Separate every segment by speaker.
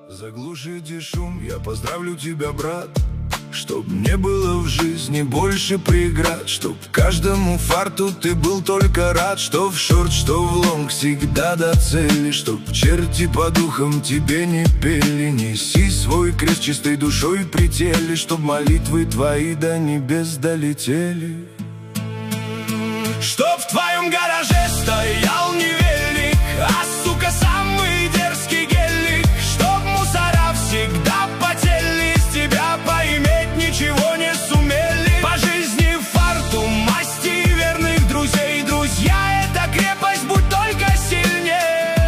Speaker 1: Заглушите шум, я поздравлю тебя, брат. Чтоб не было в жизни больше преград, чтоб каждому фарту ты был только рад. Что в шорт, что в лонг, всегда до цели. Чтоб черти по духам тебе не пели. Неси свой крест чистой душой при теле. Чтоб молитвы твои до небес долетели. Чтоб в твоем гараже стоял не велик, а сука самый дерзкий гелик. Чтоб мусора всегда потели, с тебя поиметь ничего не сумели. По жизни фарту, масти верных друзей. Друзья — это крепость, будь только сильнее.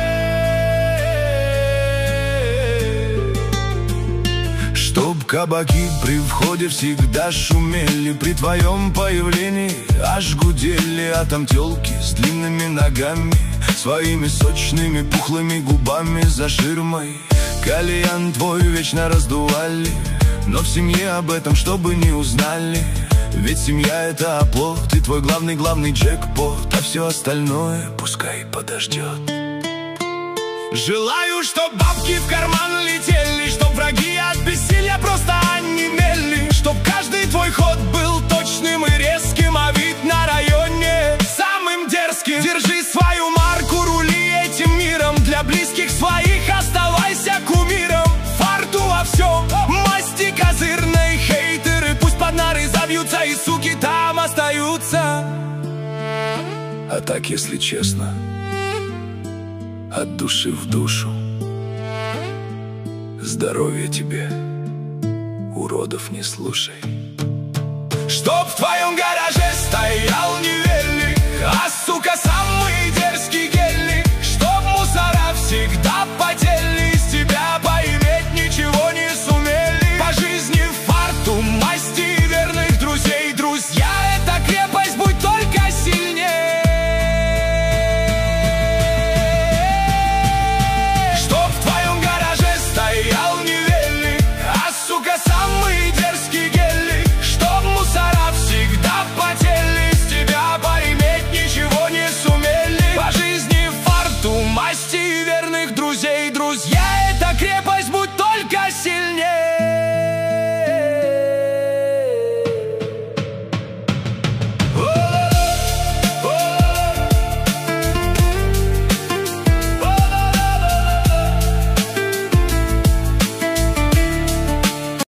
Speaker 1: Чтоб кабаки при входе всегда шумели, при твоем появлении аж гудели. А там тёлки с длинными ногами, своими сочными пухлыми губами за ширмой кальян твой вечно раздували. Но в семье об этом чтобы не узнали. Ведь семья — это оплот и твой главный джекпот. А все остальное пускай подождет. Желаю, чтоб бабки в карман летели, чтоб враги от бессилия просто онемели. Чтоб каждый твой ход был точным и резким, а вид на районе самым дерзким. Держи свою марку, рули этим миром. Для близких своих оставайся кумиром. Фарту во всем, масти козырной. Хейтеры пусть под нары забьются, и суки там остаются. А так, если честно, от души в душу, здоровья тебе, уродов не слушай. Чтоб в твоем гараже стоял не велик, а сука самый